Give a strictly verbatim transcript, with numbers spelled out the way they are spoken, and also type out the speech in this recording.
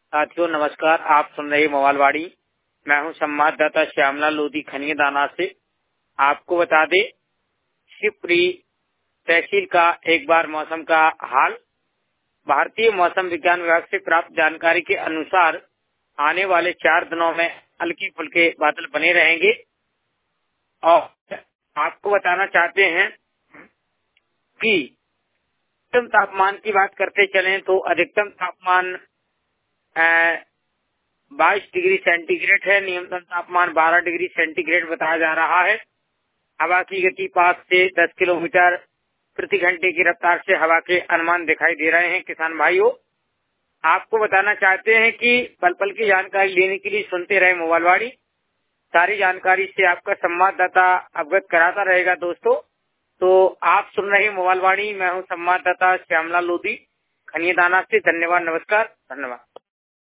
साथियों नमस्कार। आप सुन रहे मोबाइलवाड़ी। मैं हूं संवाददाता श्यामला लोधी खनियादाना से। आपको बता दें, शिवपुरी तहसील का एक बार मौसम का हाल। भारतीय मौसम विज्ञान विभाग से प्राप्त जानकारी के अनुसार आने वाले चार दिनों में हल्के फुल्के बादल बने रहेंगे। और आपको बताना चाहते हैं कि अधिकतम तापमान की बात करते चलें तो अधिकतम तापमान बाईस डिग्री सेंटीग्रेड है। न्यूनतम तापमान बारह डिग्री सेंटीग्रेड बताया जा रहा है। हवा की गति पाँच से दस किलोमीटर प्रति घंटे की रफ्तार से हवा के अनुमान दिखाई दे रहे हैं। किसान भाइयों, आपको बताना चाहते हैं कि पल पल की जानकारी लेने के लिए सुनते रहे मोबाइलवाड़ी। सारी जानकारी से आपका संवाददाता अवगत कराता रहेगा। दोस्तों, तो आप सुन रहे मोबाइलवाड़ी। मैं हूं संवाददाता श्यामला लोधी खनियादाना से। धन्यवाद, नमस्कार, धन्यवाद।